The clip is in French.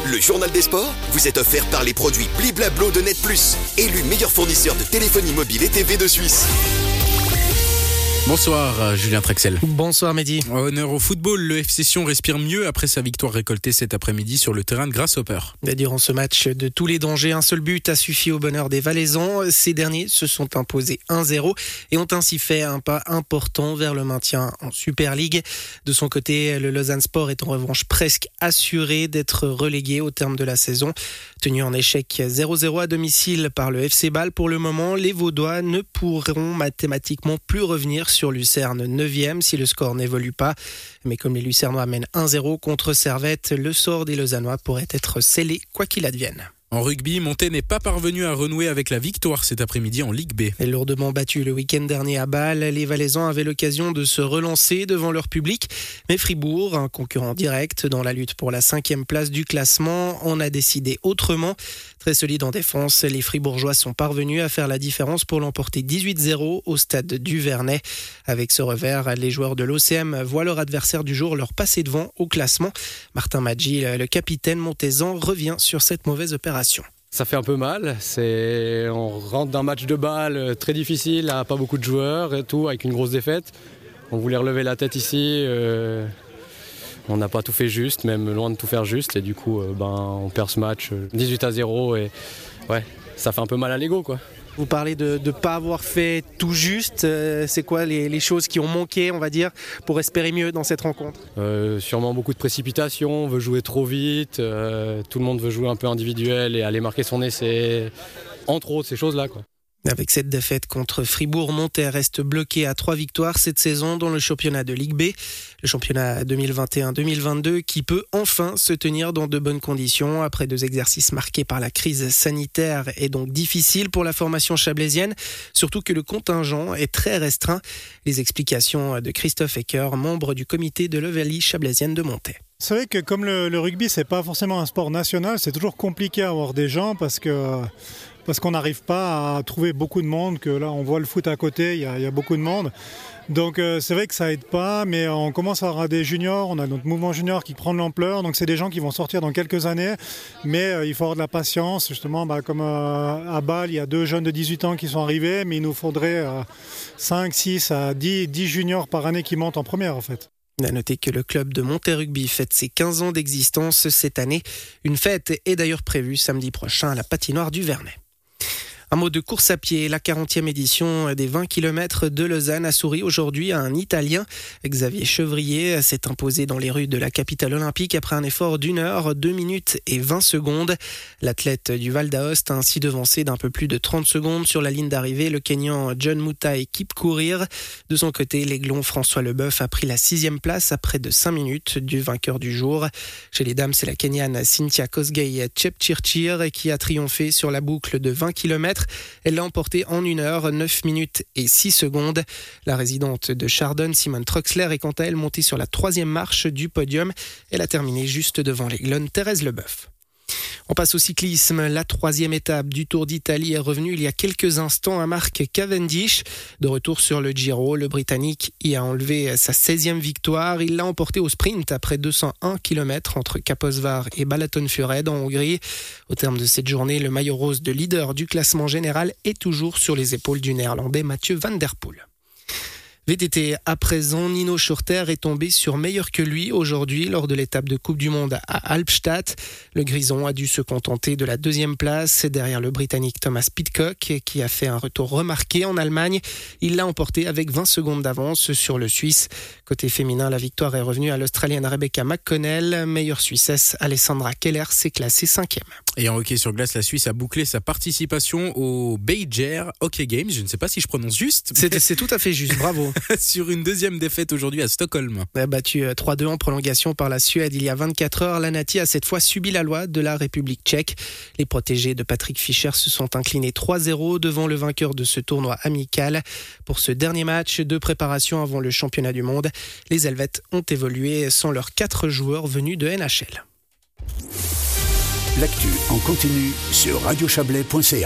Le journal des sports vous est offert par les produits Bliblablo de Net Plus, élu meilleur fournisseur de téléphonie mobile et TV de Suisse. Bonsoir Julien Trexel. Bonsoir Mehdi. Honneur au football, le FC Sion respire mieux après sa victoire récoltée cet après-midi sur le terrain de Grasshopper. Durant ce match de tous les dangers, un seul but a suffi au bonheur des Valaisans. Ces derniers se sont imposés 1-0 et ont ainsi fait un pas important vers le maintien en Super League. De son côté, le Lausanne Sport est en revanche presque assuré d'être relégué au terme de la saison. Tenu en échec 0-0 à domicile par le FC Bâle, pour le moment, les Vaudois ne pourront mathématiquement plus revenir sur Lucerne 9e si le score n'évolue pas. Mais comme les Lucernois mènent 1-0 contre Servette, le sort des Lausannois pourrait être scellé quoi qu'il advienne. En rugby, Montet n'est pas parvenu à renouer avec la victoire cet après-midi en Ligue B. Et lourdement battu le week-end dernier à Bâle, les Valaisans avaient l'occasion de se relancer devant leur public. Mais Fribourg, un concurrent direct dans la lutte pour la 5e place du classement, en a décidé autrement. Très solide en défense, les Fribourgeois sont parvenus à faire la différence pour l'emporter 18-0 au stade du Vernet. Avec ce revers, les joueurs de l'OCM voient leur adversaire du jour leur passer devant au classement. Martin Maggi, le capitaine montaisan, revient sur cette mauvaise opération. Ça fait un peu mal, on rentre d'un match de balle très difficile, pas beaucoup de joueurs et tout, avec une grosse défaite. On voulait relever la tête ici, on n'a pas tout fait juste, même loin de tout faire juste, et du coup on perd ce match 18-0 et ouais, ça fait un peu mal à l'ego quoi. Vous parlez de ne pas avoir fait tout juste, c'est quoi les choses qui ont manqué, on va dire, pour espérer mieux dans cette rencontre ? Sûrement beaucoup de précipitation, on veut jouer trop vite, tout le monde veut jouer un peu individuel et aller marquer son essai, entre autres ces choses-là quoi. Avec cette défaite contre Fribourg, Montet reste bloqué à 3 victoires cette saison dans le championnat de Ligue B. Le championnat 2021-2022 qui peut enfin se tenir dans de bonnes conditions après 2 exercices marqués par la crise sanitaire et donc difficile pour la formation chablaisienne, surtout que le contingent est très restreint. Les explications de Christophe Ecker, membre du comité de l'Ovalie chablaisienne de Montet. C'est vrai que comme le rugby, c'est pas forcément un sport national, c'est toujours compliqué à avoir des gens parce qu'on n'arrive pas à trouver beaucoup de monde, que là on voit le foot à côté, il y a beaucoup de monde. Donc c'est vrai que ça aide pas, mais on commence à avoir des juniors, on a notre mouvement junior qui prend de l'ampleur, donc c'est des gens qui vont sortir dans quelques années, mais il faut avoir de la patience, justement, comme à Bâle, il y a 2 jeunes de 18 ans qui sont arrivés, mais il nous faudrait 5, 6 à 10 juniors par année qui montent en première en fait. À noter que le club de Montet Rugby fête ses 15 ans d'existence cette année. Une fête est d'ailleurs prévue samedi prochain à la patinoire du Vernet. Un mot de course à pied, la 40e édition des 20 km de Lausanne a souri aujourd'hui à un Italien. Xavier Chevrier s'est imposé dans les rues de la capitale olympique après un effort d'1 heure, 2 minutes et 20 secondes. L'athlète du Val d'Aoste a ainsi devancé d'un peu plus de 30 secondes sur la ligne d'arrivée le Kenyan John Mutai qui courir. De son côté, l'aiglon François Leboeuf a pris la 6e place à près de 5 minutes du vainqueur du jour. Chez les dames, c'est la Kenyane Cynthia Kosgei Chepchirchir qui a triomphé sur la boucle de 20 km. Elle l'a emporté en 1 heure, 9 minutes et 6 secondes. La résidente de Chardon, Simone Troxler, est quant à elle montée sur la 3e marche du podium. Elle a terminé juste devant l'aiglonne Thérèse Leboeuf. On passe au cyclisme. La 3e étape du Tour d'Italie est revenue il y a quelques instants à Marc Cavendish. De retour sur le Giro, le Britannique y a enlevé sa 16e victoire. Il l'a emporté au sprint après 201 km entre Kaposvár et Balatonfüred en Hongrie. Au terme de cette journée, le maillot rose de leader du classement général est toujours sur les épaules du Néerlandais Mathieu van der Poel. VTT à présent, Nino Schurter est tombé sur meilleur que lui aujourd'hui lors de l'étape de Coupe du Monde à Albstadt. Le Grison a dû se contenter de la 2e place derrière le Britannique Thomas Pidcock qui a fait un retour remarqué en Allemagne. Il l'a emporté avec 20 secondes d'avance sur le Suisse. Côté féminin, la victoire est revenue à l'Australienne Rebecca McConnell. Meilleure Suissesse, Alessandra Keller s'est classée 5e. Et en hockey sur glace, la Suisse a bouclé sa participation au Beijer Hockey Games. Je ne sais pas si je prononce juste. C'est tout à fait juste, bravo. Sur une 2e défaite aujourd'hui à Stockholm. Battu 3-2 en prolongation par la Suède il y a 24 heures, la Nati a cette fois subi la loi de la République tchèque. Les protégés de Patrick Fischer se sont inclinés 3-0 devant le vainqueur de ce tournoi amical. Pour ce dernier match de préparation avant le championnat du monde, les Helvètes ont évolué sans leurs 4 joueurs venus de NHL. L'actu en continu sur radiochablais.ca.